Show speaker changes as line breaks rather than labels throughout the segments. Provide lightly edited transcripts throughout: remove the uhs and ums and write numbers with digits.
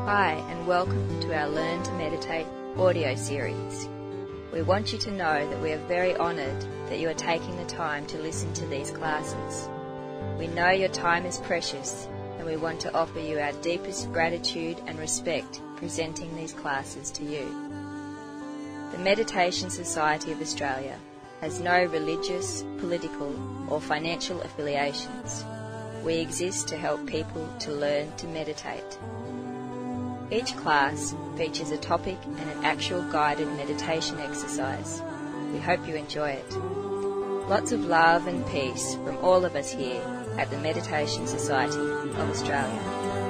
Hi, and welcome to our Learn to Meditate audio series. We want you to know that we are very honoured that you are taking the time to listen to these classes. We know your time is precious, and we want to offer you our deepest gratitude and respect presenting these classes to you. The Meditation Society of Australia has no religious, political or financial affiliations. We exist to help people to learn to meditate. Each class features a topic and an actual guided meditation exercise. We hope you enjoy it. Lots of love and peace from all of us here at the Meditation Society of Australia.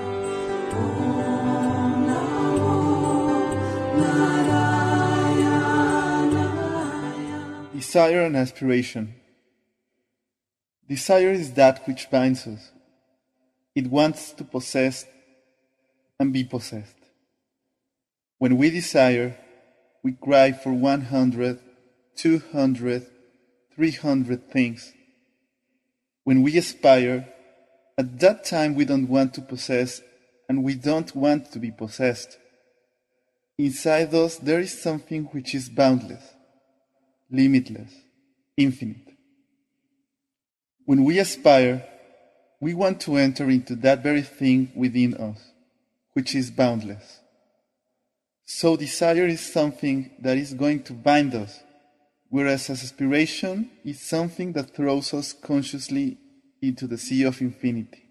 Desire and aspiration. Desire is that which binds us. It wants to possess and be possessed. When we desire, we cry for 100, 200, 300 things. When we aspire, at that time we don't want to possess and we don't want to be possessed. Inside us there is something which is boundless, limitless, infinite. When we aspire, we want to enter into that very thing within us, which is boundless. So desire is something that is going to bind us, whereas aspiration is something that throws us consciously into the sea of infinity.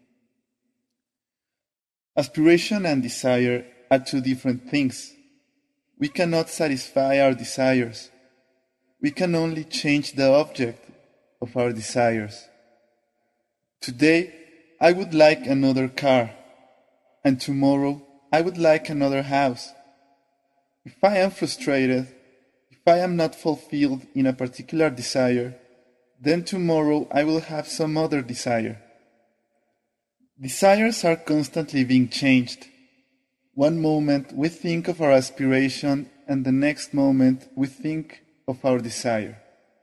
Aspiration and desire are two different things. We cannot satisfy our desires. We can only change the object of our desires. Today, I would like another car, and tomorrow I would like another house. If I am frustrated, if I am not fulfilled in a particular desire, then tomorrow I will have some other desire. Desires are constantly being changed. One moment we think of our aspiration, and the next moment we think of our desire.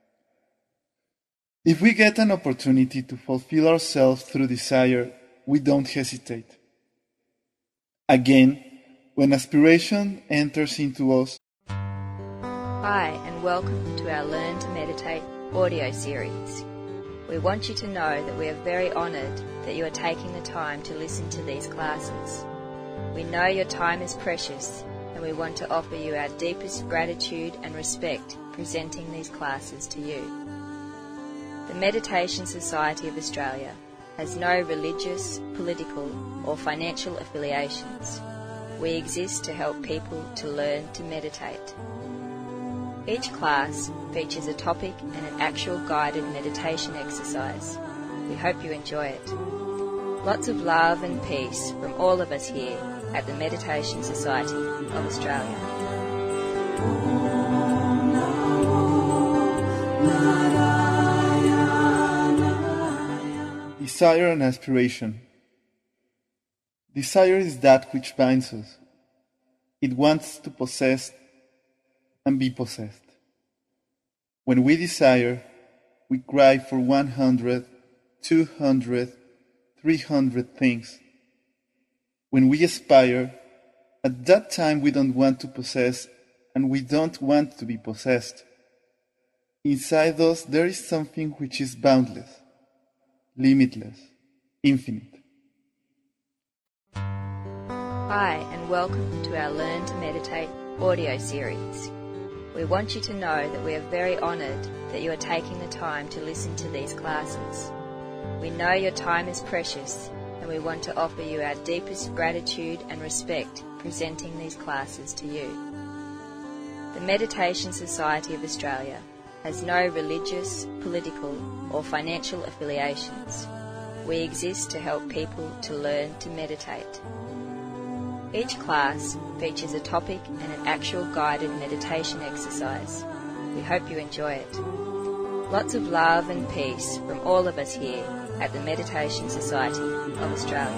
If we get an opportunity to fulfill ourselves through desire, we don't hesitate. Again, when aspiration enters into us.
Hi, and welcome to our Learn to Meditate audio series. We want you to know that we are very honoured that you are taking the time to listen to these classes. We know your time is precious, and we want to offer you our deepest gratitude and respect presenting these classes to you. The Meditation Society of Australia has no religious, political or financial affiliations. We exist to help people to learn to meditate. Each class features a topic and an actual guided meditation exercise. We hope you enjoy it. Lots of love and peace from all of us here at the Meditation Society of Australia.
Desire and aspiration. Desire is that which binds us. It wants to possess and be possessed. When we desire, we cry for 100, 200, 300 things. When we aspire, at that time we don't want to possess and we don't want to be possessed. Inside us there is something which is boundless, limitless, infinite.
Hi, and welcome to our Learn to Meditate audio series. We want you to know that we are very honoured that you are taking the time to listen to these classes. We know your time is precious, and we want to offer you our deepest gratitude and respect presenting these classes to you. The Meditation Society of Australia has no religious, political or financial affiliations. We exist to help people to learn to meditate. Each class features a topic and an actual guided meditation exercise. We hope you enjoy it. Lots of love and peace from all of us here at the Meditation Society of Australia.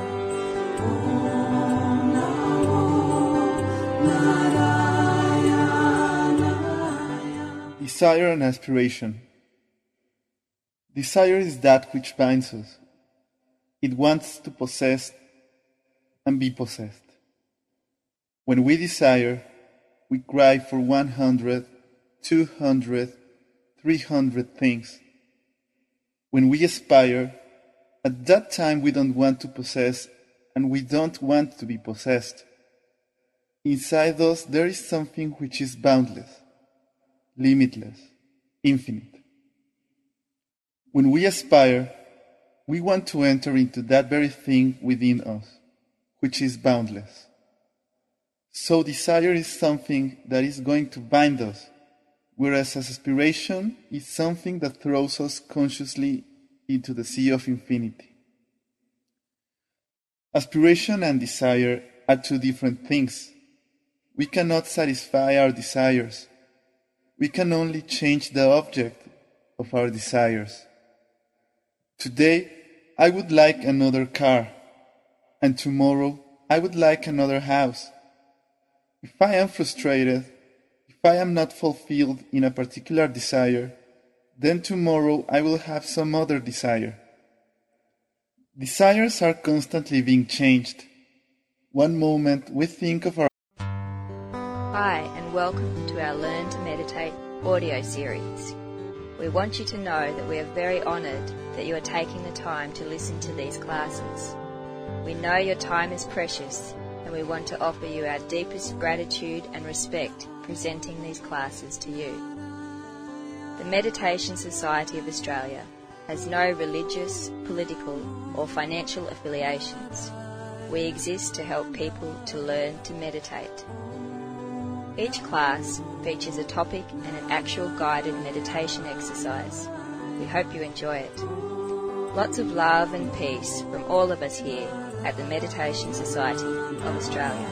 Desire and aspiration. Desire is that which binds us. It wants to possess and be possessed. When we desire, we cry for 100, 200, 300 things. When we aspire, at that time we don't want to possess, and we don't want to be possessed. Inside us there is something which is boundless, limitless, infinite. When we aspire, we want to enter into that very thing within us, which is boundless. So desire is something that is going to bind us, whereas aspiration is something that throws us consciously into the sea of infinity. Aspiration and desire are two different things. We cannot satisfy our desires. We can only change the object of our desires. Today, I would like another car, and tomorrow I would like another house. If I am frustrated, if I am not fulfilled in a particular desire, then tomorrow I will have some other desire. Desires are constantly being changed. One moment we think of our...
Hi, and welcome to our Learn to Meditate audio series. We want you to know that we are very honoured that you are taking the time to listen to these classes. We know your time is precious, and we want to offer you our deepest gratitude and respect presenting these classes to you. The Meditation Society of Australia has no religious, political or financial affiliations. We exist to help people to learn to meditate. Each class features a topic and an actual guided meditation exercise. We hope you enjoy it. Lots of love and peace from all of us here at the Meditation Society of Australia.